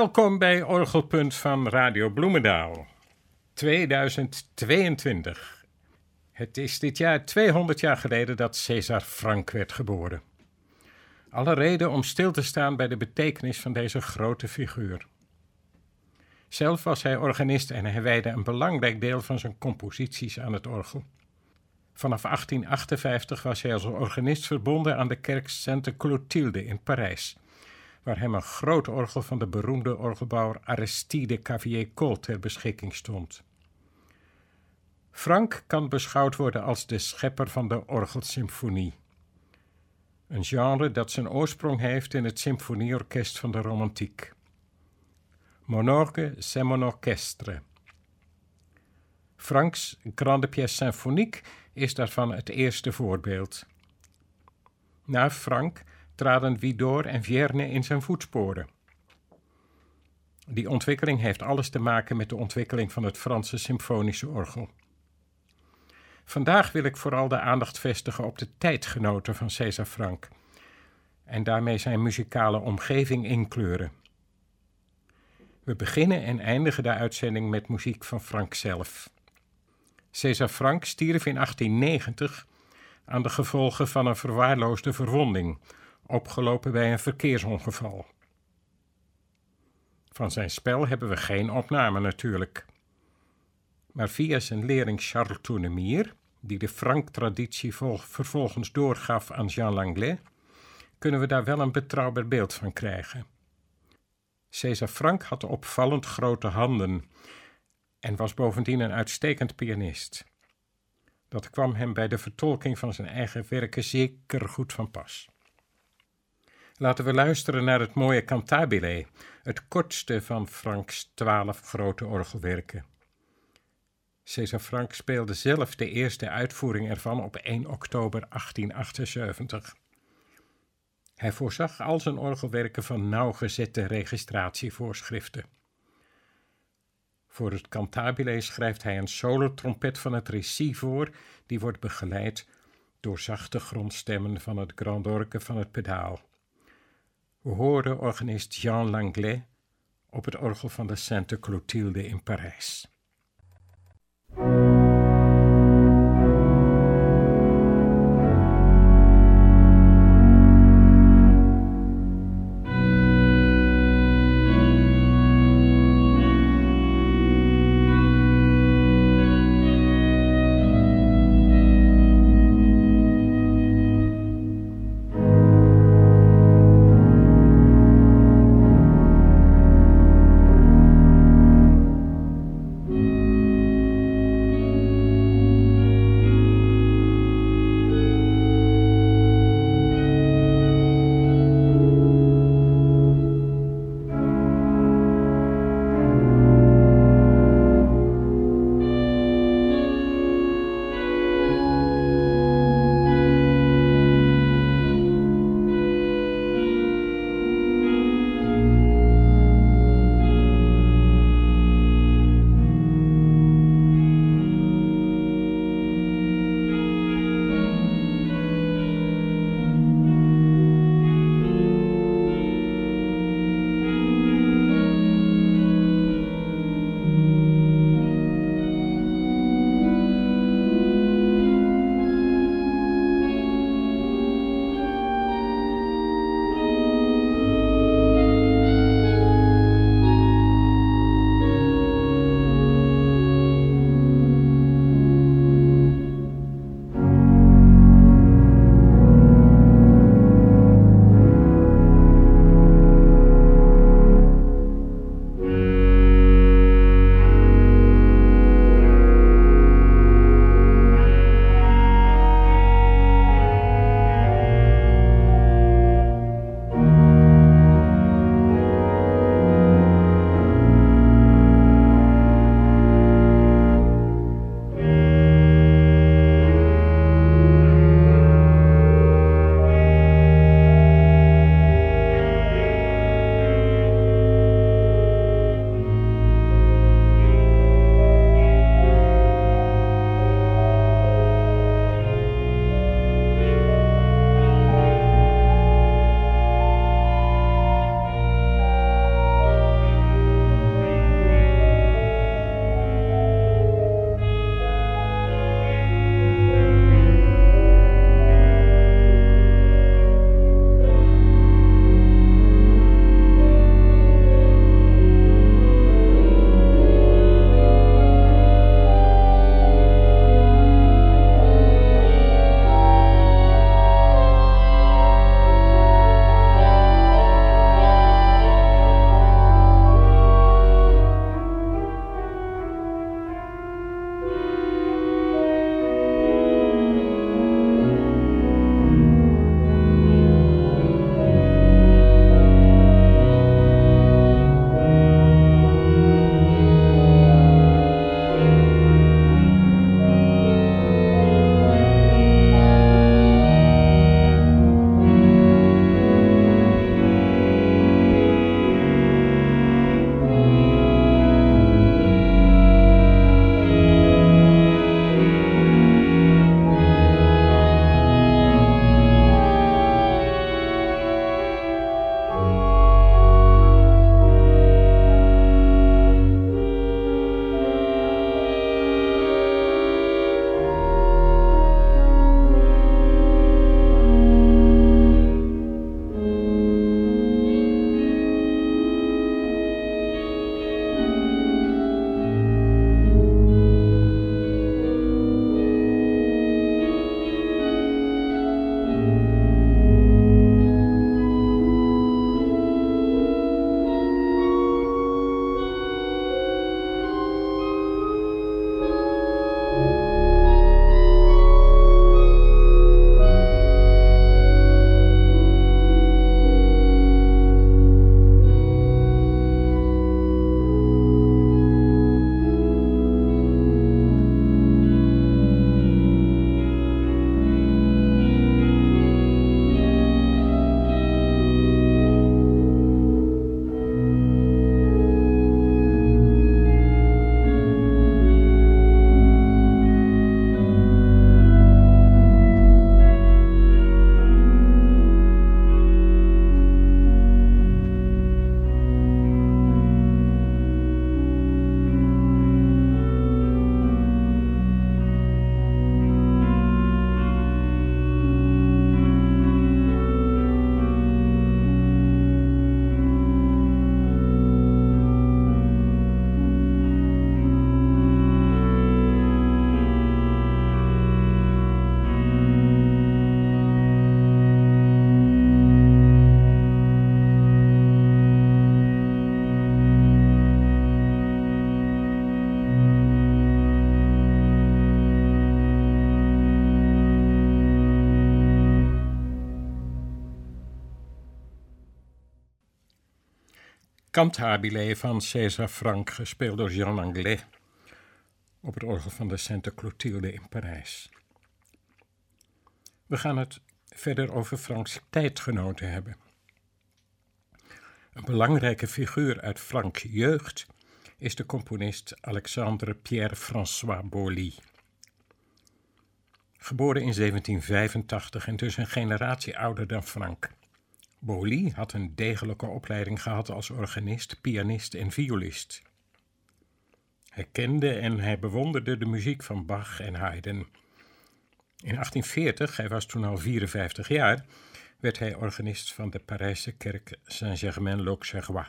Welkom bij Orgelpunt van Radio Bloemendaal. 2022. Het is dit jaar 200 jaar geleden dat César Franck werd geboren. Alle reden om stil te staan bij de betekenis van deze grote figuur. Zelf was hij organist en hij wijdde een belangrijk deel van zijn composities aan het orgel. Vanaf 1858 was hij als organist verbonden aan de kerk Sainte Clotilde in Parijs, waar hem een groot orgel van de beroemde orgelbouwer Aristide Cavalier-Coll ter beschikking stond. Franck kan beschouwd worden als de schepper van de orgelsymfonie. Een genre dat zijn oorsprong heeft in het symfonieorkest van de romantiek. Mon orgue, c'est mon orchestre. Franck's Grande Pièce Symphonique is daarvan het eerste voorbeeld. Na Franck traden Widor en Vierne in zijn voetsporen. Die ontwikkeling heeft alles te maken met de ontwikkeling van het Franse symfonische orgel. Vandaag wil ik vooral de aandacht vestigen op de tijdgenoten van César Franck en daarmee zijn muzikale omgeving inkleuren. We beginnen en eindigen de uitzending met muziek van Franck zelf. César Franck stierf in 1890 aan de gevolgen van een verwaarloosde verwonding, opgelopen bij een verkeersongeval. Van zijn spel hebben we geen opname natuurlijk. Maar via zijn leerling Charles Tournemire, die de Franck-traditie vervolgens doorgaf aan Jean Langlais, kunnen we daar wel een betrouwbaar beeld van krijgen. César Franck had opvallend grote handen en was bovendien een uitstekend pianist. Dat kwam hem bij de vertolking van zijn eigen werken zeker goed van pas. Laten we luisteren naar het mooie Cantabile, het kortste van Franck's 12 grote orgelwerken. César Franck speelde zelf de eerste uitvoering ervan op 1 oktober 1878. Hij voorzag al zijn orgelwerken van nauwgezette registratievoorschriften. Voor het Cantabile schrijft hij een solotrompet van het Récy voor, die wordt begeleid door zachte grondstemmen van het Grand Orgue van het pedaal. We horen organist Jean Langlais op het orgel van de Sainte Clotilde in Parijs. Cantabile van César Franck, gespeeld door Jean Langlais, op het orgel van de Sainte Clotilde in Parijs. We gaan het verder over Franks tijdgenoten hebben. Een belangrijke figuur uit Franks jeugd is de componist Alexandre Pierre-François Boly. Geboren in 1785 en dus een generatie ouder dan Franck. Boly had een degelijke opleiding gehad als organist, pianist en violist. Hij kende en hij bewonderde de muziek van Bach en Haydn. In 1840, hij was toen al 54 jaar, werd hij organist van de Parijse kerk Saint-Germain-l'Auxerrois.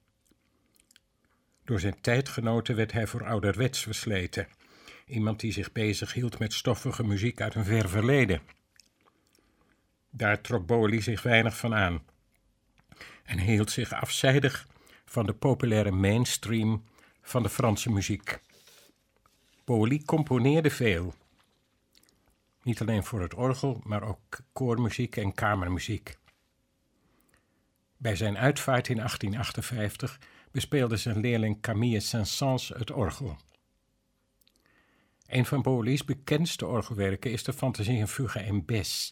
Door zijn tijdgenoten werd hij voor ouderwets versleten. Iemand die zich bezighield met stoffige muziek uit een ver verleden. Daar trok Boly zich weinig van aan en hield zich afzijdig van de populaire mainstream van de Franse muziek. Boly componeerde veel. Niet alleen voor het orgel, maar ook koormuziek en kamermuziek. Bij zijn uitvaart in 1858 bespeelde zijn leerling Camille Saint-Saëns het orgel. Een van Boly's bekendste orgelwerken is de Fantasie en Fuga in Bes.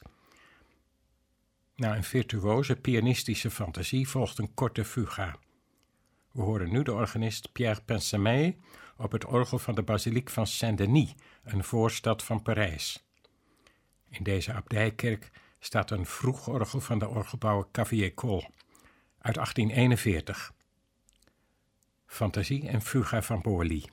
Na een virtuoze pianistische fantasie volgt een korte fuga. We horen nu de organist Pierre Pincemeil op het orgel van de basiliek van Saint-Denis, een voorstad van Parijs. In deze abdijkerk staat een vroeg orgel van de orgelbouwer Cavalier-Coll uit 1841. Fantasie en fuga van Boly.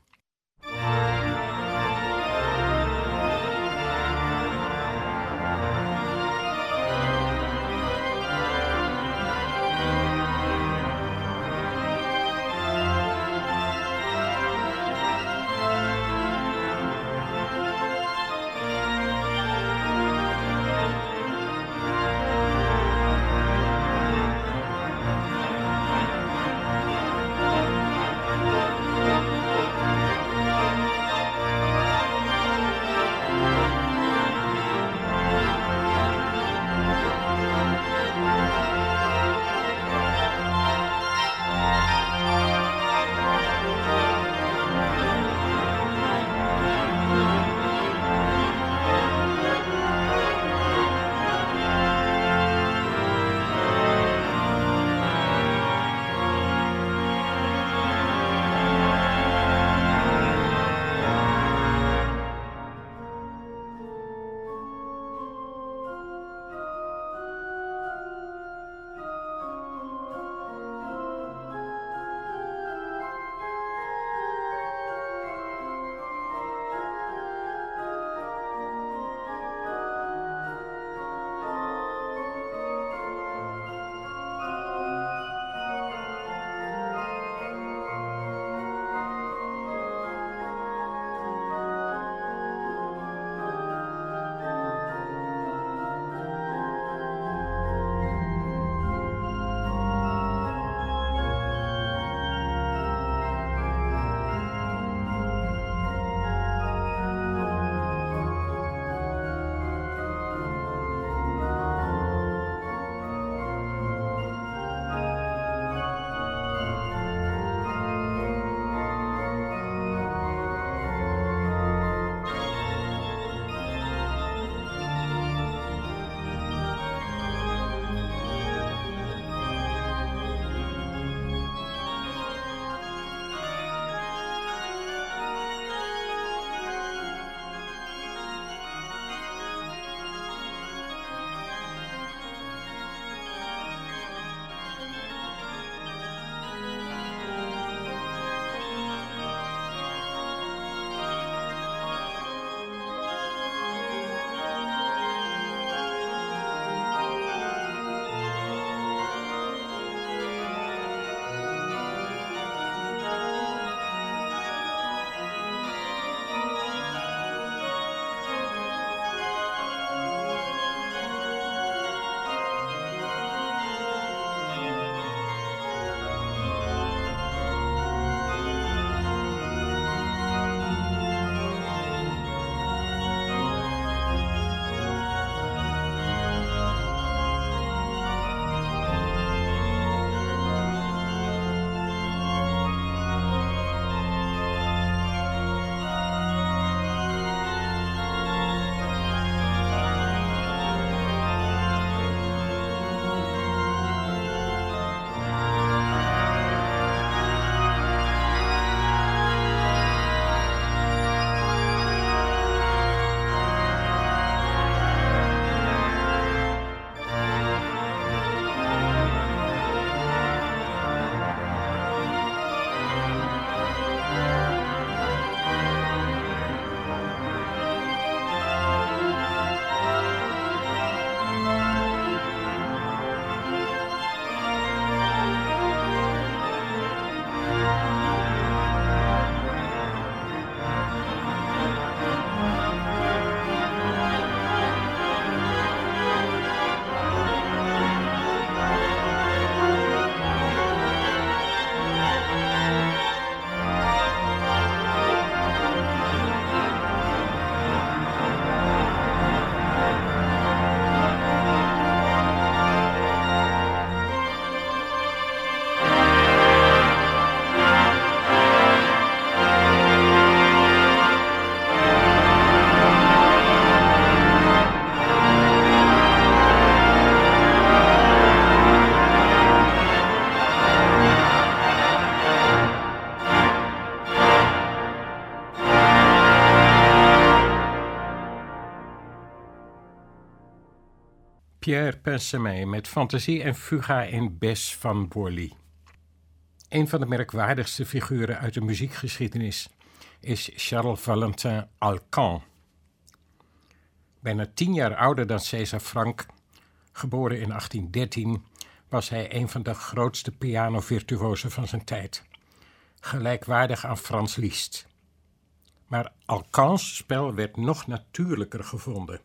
Pierre Pincemet met Fantasie en Fuga in Bes van Borly. Een van de merkwaardigste figuren uit de muziekgeschiedenis is Charles Valentin Alcan. Bijna 10 jaar ouder dan César Franck, geboren in 1813, was hij een van de grootste pianovirtuosen van zijn tijd, gelijkwaardig aan Franz Liszt. Maar Alcans spel werd nog natuurlijker gevonden.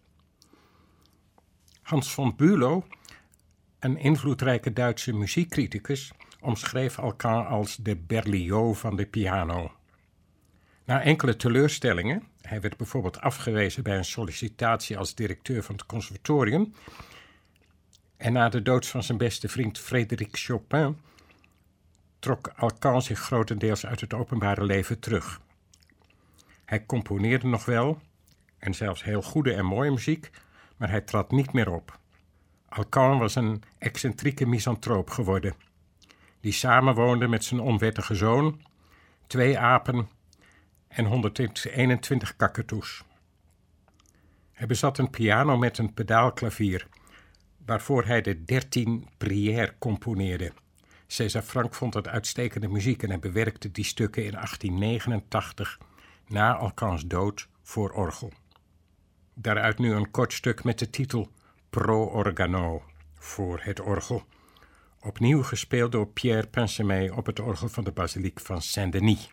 Hans von Bülow, een invloedrijke Duitse muziekcriticus, omschreef Alcan als de Berlioz van de piano. Na enkele teleurstellingen, hij werd bijvoorbeeld afgewezen bij een sollicitatie als directeur van het conservatorium, en na de dood van zijn beste vriend Frédéric Chopin trok Alcan zich grotendeels uit het openbare leven terug. Hij componeerde nog wel, en zelfs heel goede en mooie muziek, maar hij trad niet meer op. Alcan was een excentrieke misantroop geworden, die samenwoonde met zijn onwettige zoon, 2 apen en 121 kakatoes. Hij bezat een piano met een pedaalklavier, waarvoor hij de 13 prières componeerde. César Franck vond het uitstekende muziek en hij bewerkte die stukken in 1889, na Alcans dood, voor orgel. Daaruit nu een kort stuk met de titel Pro Organo, voor het orgel, opnieuw gespeeld door Pierre Pincemet op het orgel van de basiliek van Saint-Denis.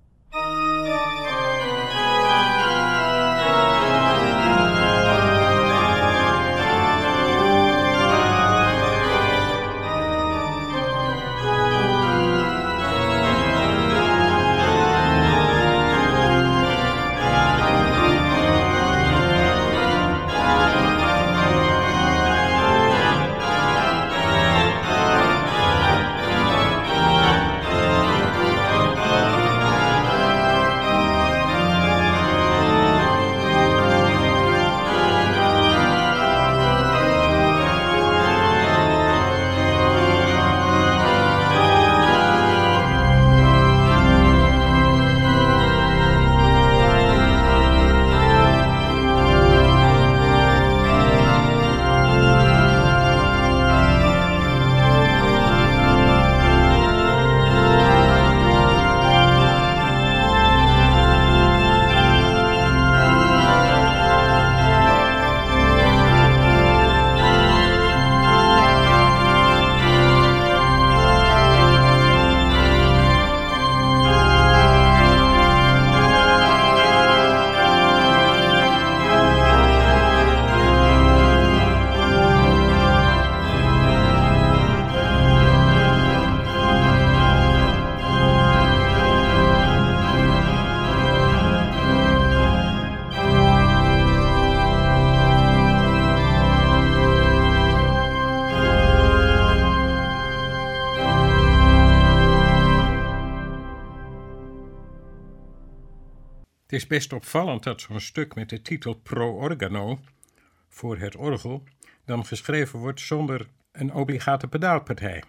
Het is best opvallend dat zo'n stuk met de titel Pro Organo, voor het orgel, dan geschreven wordt zonder een obligate pedaalpartij.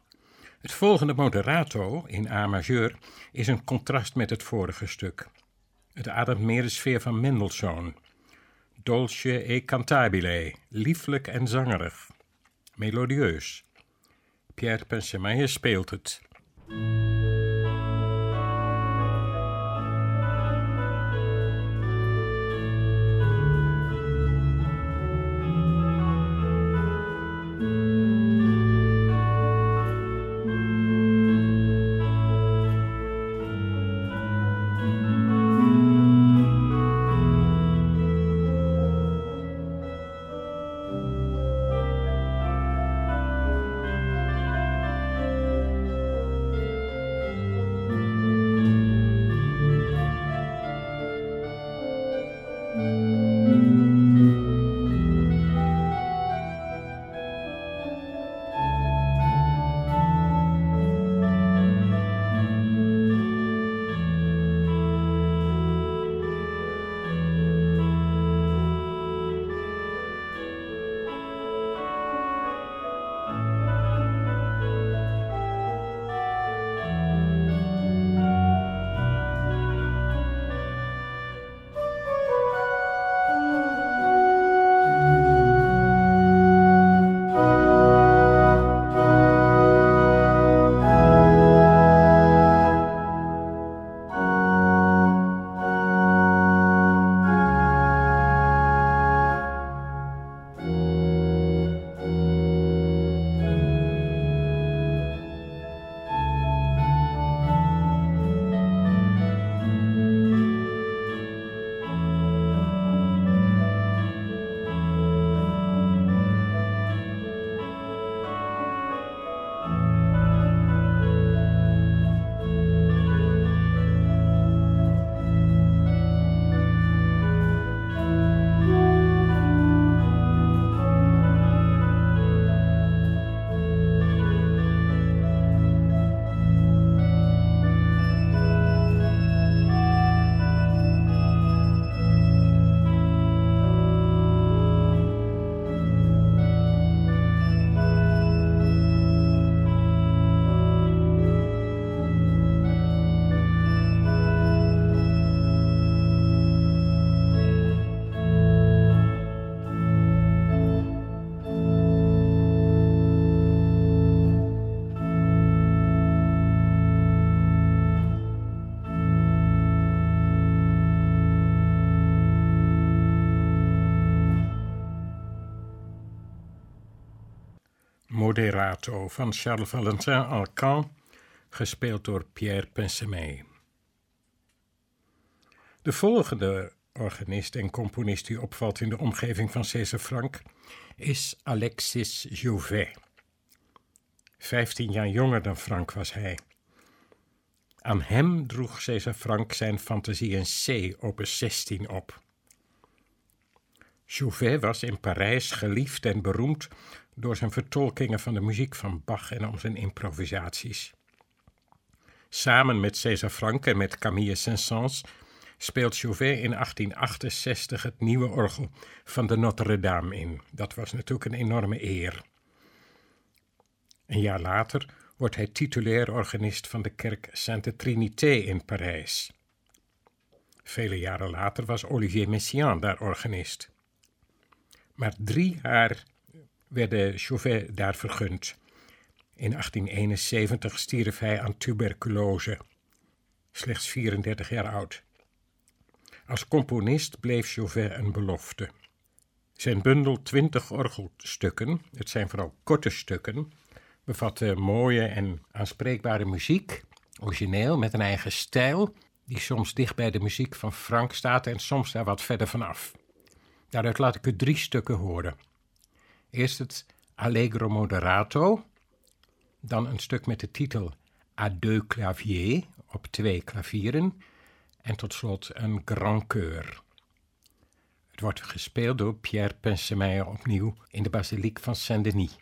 Het volgende moderato in A majeur is een contrast met het vorige stuk. Het ademt meer de sfeer van Mendelssohn. Dolce e cantabile, lieflijk en zangerig, melodieus. Pierre Pincemet speelt het. Moderato van Charles-Valentin Alcan, gespeeld door Pierre Pensemeille. De volgende organist en componist die opvalt in de omgeving van César Franck is Alexis Jouvet. 15 jaar jonger dan Franck was hij. Aan hem droeg César Franck zijn fantasie in C, opus 16 op. Jouvet was in Parijs geliefd en beroemd door zijn vertolkingen van de muziek van Bach en om zijn improvisaties. Samen met César Franck en met Camille Saint-Saëns speelt Jouvet in 1868 het nieuwe orgel van de Notre-Dame in. Dat was natuurlijk een enorme eer. Een jaar later wordt hij titulair organist van de kerk Sainte Trinité in Parijs. Vele jaren later was Olivier Messiaen daar organist. Maar 3 jaar werden Jouvet daar vergund. In 1871 stierf hij aan tuberculose, slechts 34 jaar oud. Als componist bleef Jouvet een belofte. Zijn bundel 20 orgelstukken, het zijn vooral korte stukken, bevatten mooie en aanspreekbare muziek, origineel met een eigen stijl, die soms dicht bij de muziek van Franck staat en soms daar wat verder vanaf. Daaruit laat ik u 3 stukken horen. Eerst het Allegro Moderato, dan een stuk met de titel À 2 claviers, op 2 klavieren, en tot slot een Grand Chœur. Het wordt gespeeld door Pierre Pensemeille opnieuw in de basiliek van Saint-Denis.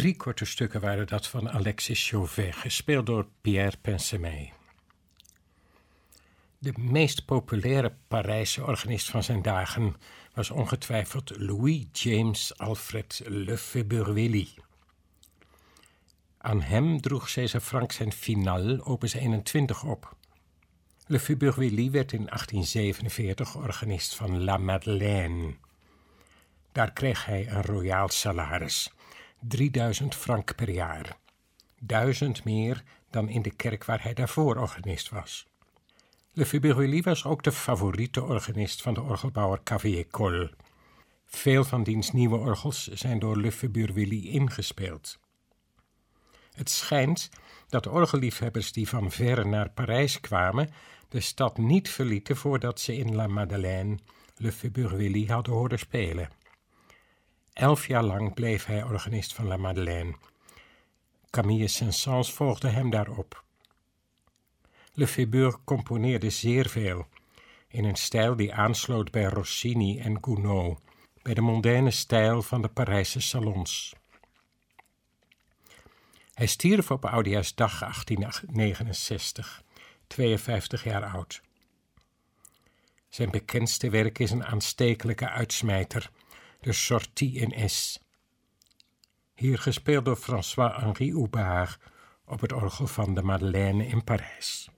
3 korte stukken waren dat van Alexis Chauvet, gespeeld door Pierre Pensemeil. De meest populaire Parijse organist van zijn dagen was ongetwijfeld Louis James Alfred Lefebvre-Willy. Aan hem droeg César Franck zijn Finale, opus 21 op. Lefebvre-Willy werd in 1847 organist van La Madeleine. Daar kreeg hij een royaal salaris, 3000 frank per jaar. 1000 meer dan in de kerk waar hij daarvoor organist was. Lefebvre-Willy was ook de favoriete organist van de orgelbouwer Cavaillé-Coll. Veel van diens nieuwe orgels zijn door Lefebvre-Willy ingespeeld. Het schijnt dat orgelliefhebbers die van verre naar Parijs kwamen de stad niet verlieten voordat ze in La Madeleine Lefebvre-Willy hadden horen spelen. 11 jaar lang bleef hij organist van La Madeleine. Camille Saint-Saëns volgde hem daarop. Lefebvre componeerde zeer veel, in een stijl die aansloot bij Rossini en Gounod, bij de mondaine stijl van de Parijse salons. Hij stierf op Oudejaarsdag 1869, 52 jaar oud. Zijn bekendste werk is een aanstekelijke uitsmijter, de Sortie in S. Hier gespeeld door François-Henri Houbard op het orgel van de Madeleine in Parijs.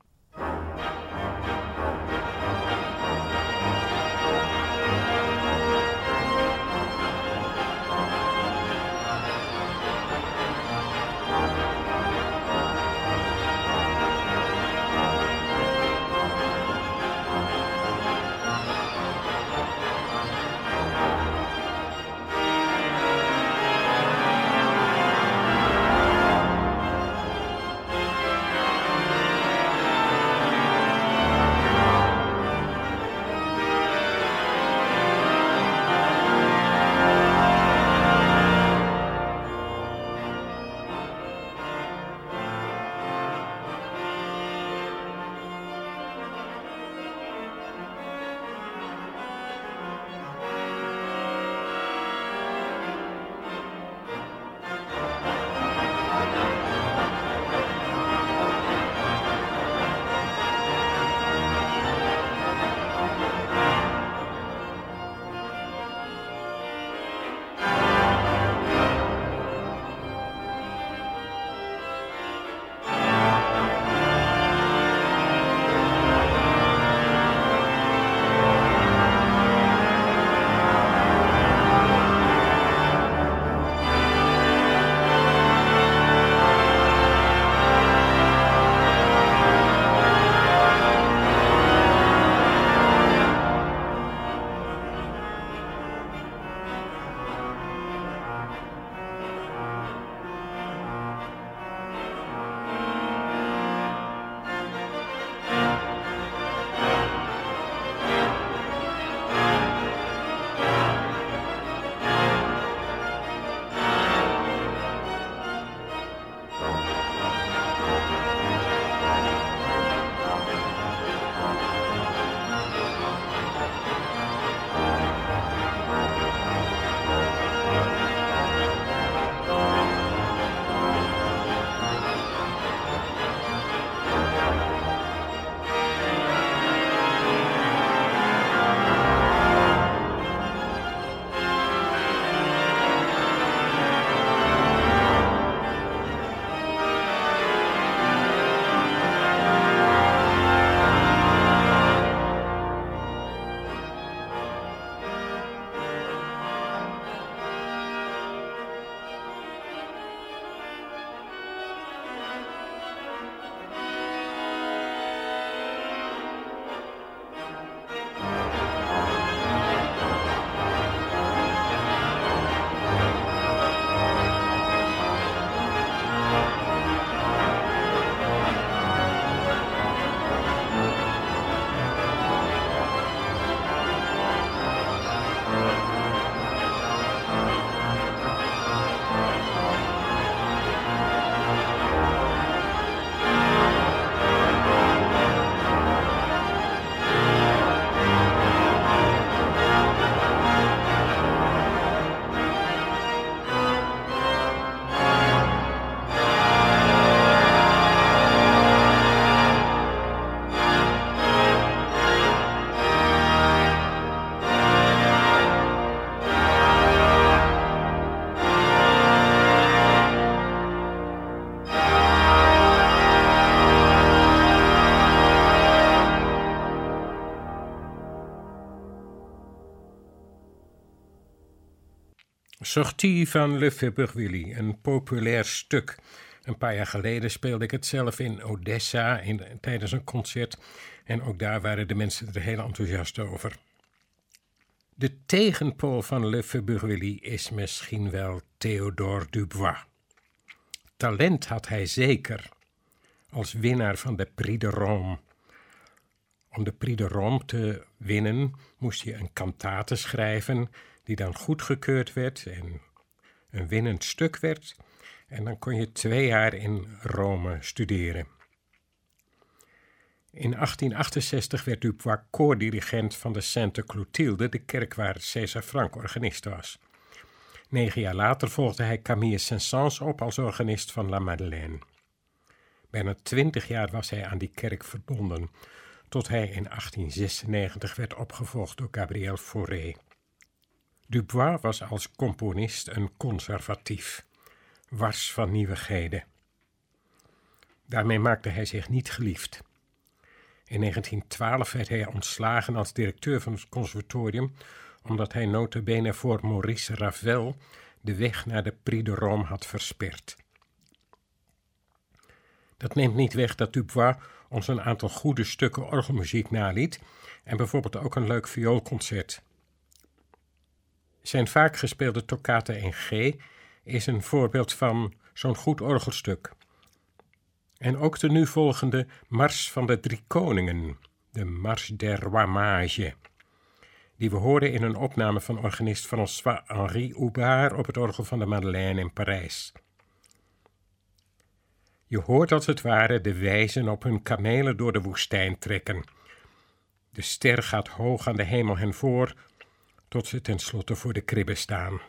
Sortie van Le February, een populair stuk. Een paar jaar geleden speelde ik het zelf in Odessa tijdens een concert. En ook daar waren de mensen er heel enthousiast over. De tegenpool van Le February is misschien wel Théodore Dubois. Talent had hij zeker, als winnaar van de Prix de Rome. Om de Prix de Rome te winnen moest je een kantate schrijven die dan goedgekeurd werd en een winnend stuk werd. En dan kon je 2 jaar in Rome studeren. In 1868 werd Dubois koordirigent van de Sainte Clotilde, de kerk waar César Franck organist was. 9 jaar later volgde hij Camille Saint-Saëns op als organist van La Madeleine. Bijna 20 jaar was hij aan die kerk verbonden, tot hij in 1896 werd opgevolgd door Gabriel Fauré. Dubois was als componist een conservatief, wars van nieuwigheden. Daarmee maakte hij zich niet geliefd. In 1912 werd hij ontslagen als directeur van het conservatorium, omdat hij nota bene voor Maurice Ravel de weg naar de Prix de Rome had versperd. Dat neemt niet weg dat Dubois ons een aantal goede stukken orgelmuziek naliet en bijvoorbeeld ook een leuk vioolconcert. Zijn vaak gespeelde toccata in G is een voorbeeld van zo'n goed orgelstuk. En ook de nu volgende Mars van de Drie Koningen, de Mars des Rois Mages, die we horen in een opname van organist François-Henri Houbard op het orgel van de Madeleine in Parijs. Je hoort als het ware de wijzen op hun kamelen door de woestijn trekken. De ster gaat hoog aan de hemel hen voor, tot ze tenslotte voor de kribbe staan.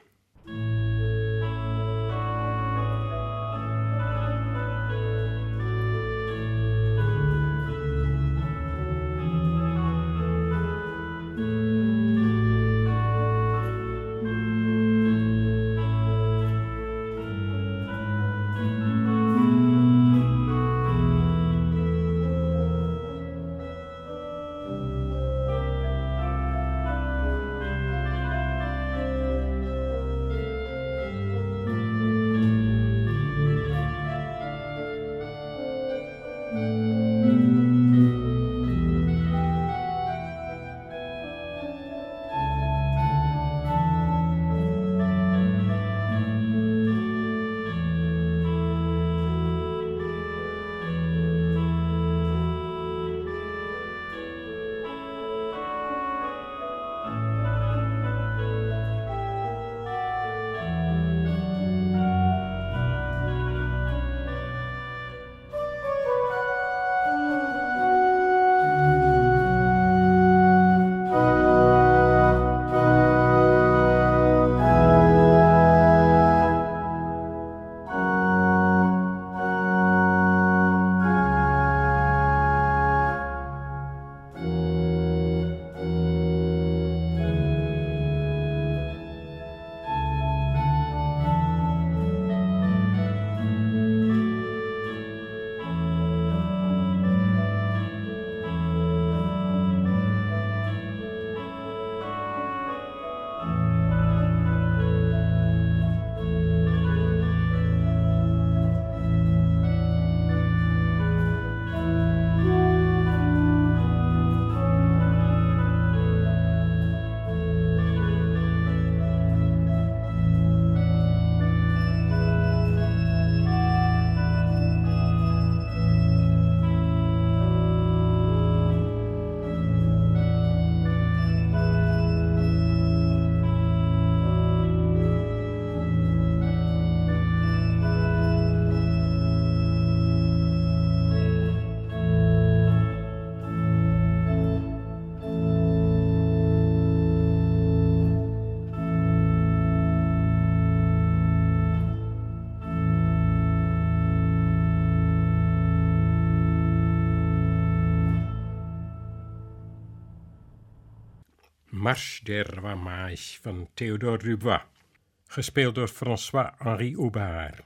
Marche des Rois Mages van Théodore Dubois, gespeeld door François-Henri Houbard.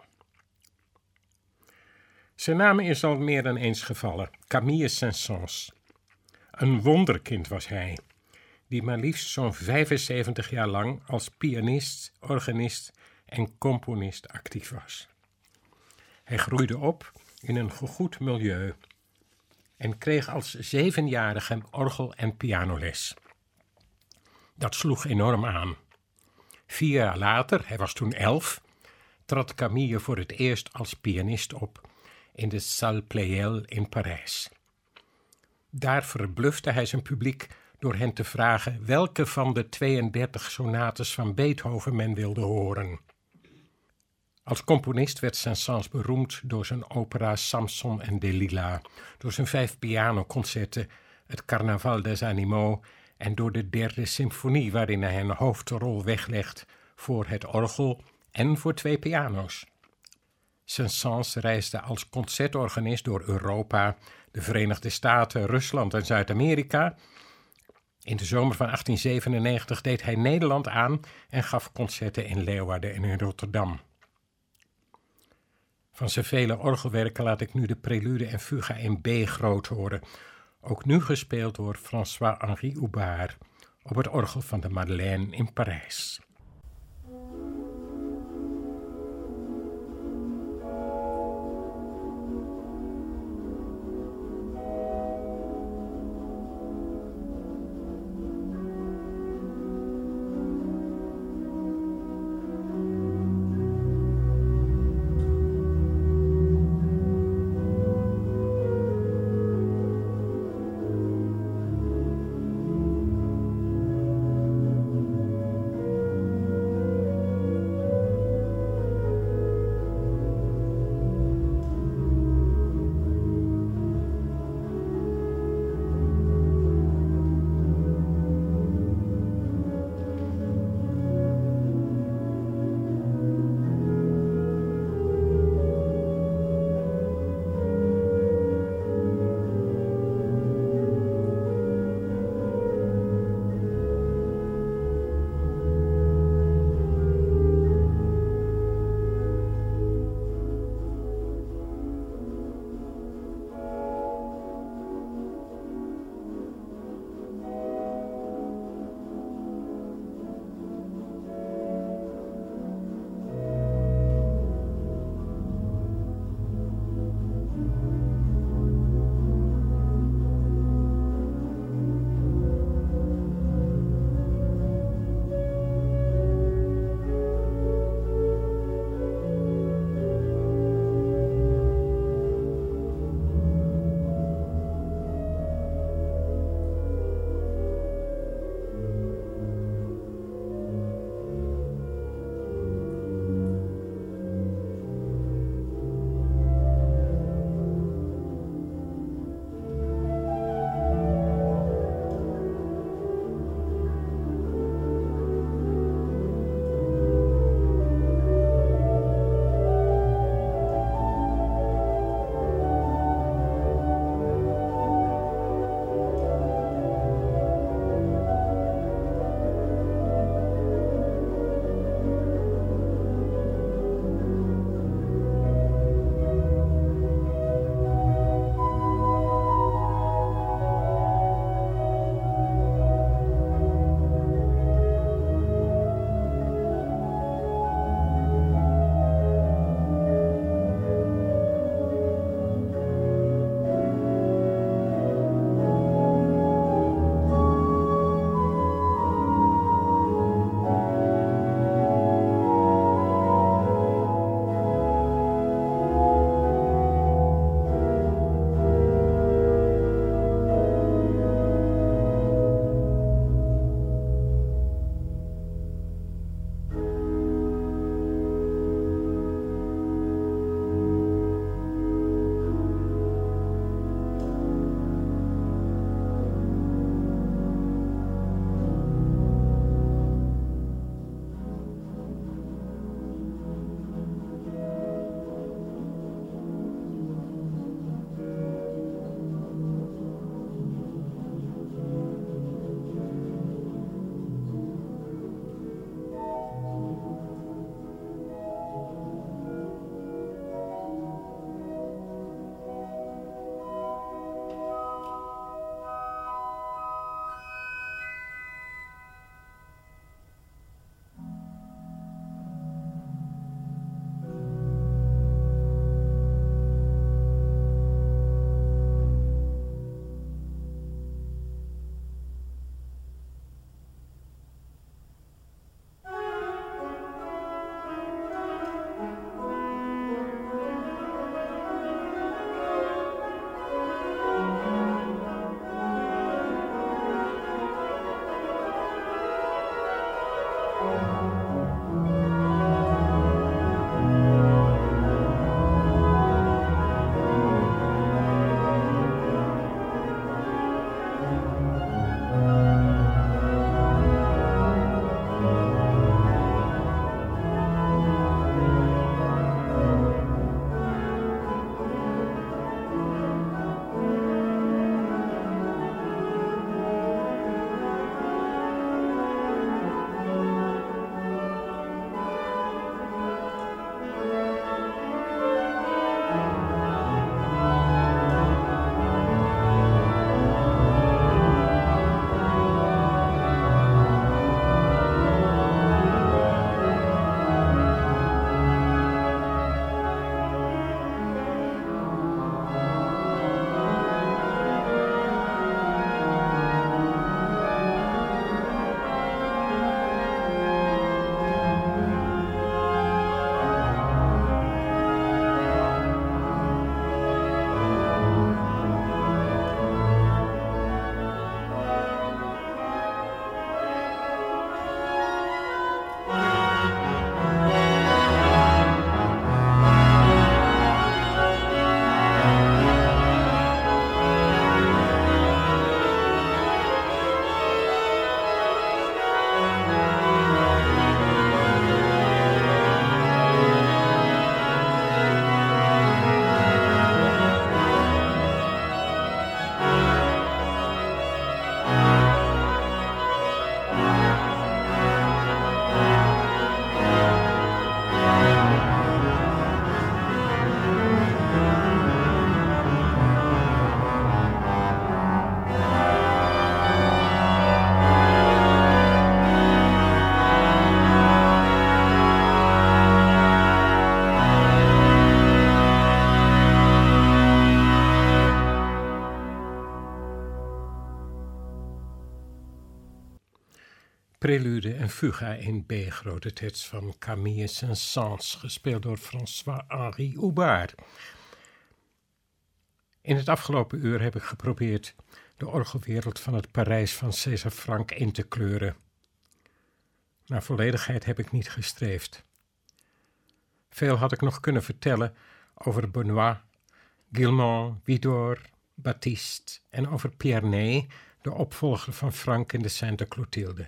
Zijn naam is al meer dan eens gevallen, Camille Saint-Saëns. Een wonderkind was hij, die maar liefst zo'n 75 jaar lang als pianist, organist en componist actief was. Hij groeide op in een gegoed milieu en kreeg als 7-jarige orgel- en pianoles. Dat sloeg enorm aan. 4 jaar later, hij was toen 11, trad Camille voor het eerst als pianist op in de Salle Pleyel in Parijs. Daar verblufte hij zijn publiek door hen te vragen welke van de 32 sonates van Beethoven men wilde horen. Als componist werd Saint-Saëns beroemd door zijn opera Samson en Delilah, door zijn 5 pianoconcerten, het Carnaval des Animaux en door de 3e symfonie waarin hij een hoofdrol weglegt voor het orgel en voor 2 piano's. Saint-Saëns reisde als concertorganist door Europa, de Verenigde Staten, Rusland en Zuid-Amerika. In de zomer van 1897 deed hij Nederland aan en gaf concerten in Leeuwarden en in Rotterdam. Van zijn vele orgelwerken laat ik nu de prelude en fuga in B groot horen, ook nu gespeeld door François-Henri Houbard op het orgel van de Madeleine in Parijs. Prelude en Fuga in B grote tets van Camille Saint-Saëns, gespeeld door François-Henri Houbard. In het afgelopen uur heb ik geprobeerd de orgelwereld van het Parijs van César Franck in te kleuren. Naar volledigheid heb ik niet gestreefd. Veel had ik nog kunnen vertellen over Benoît, Guilmant, Widor, Baptiste en over Pierre Ney, de opvolger van Franck in de Sainte Clotilde.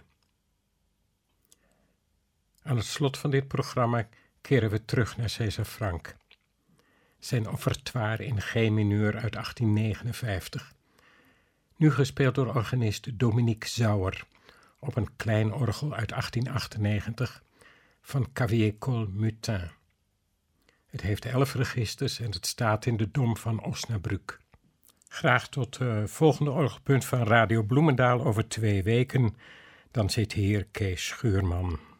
Aan het slot van dit programma keren we terug naar César Franck. Zijn offertoire in G-mineur uit 1859. Nu gespeeld door organist Dominique Zauer op een klein orgel uit 1898 van Cavaillé-Coll-Mutin. Het heeft 11 registers en het staat in de Dom van Osnabrück. Graag tot volgende orgelpunt van Radio Bloemendaal over 2 weken. Dan zit hier Kees Schuurman.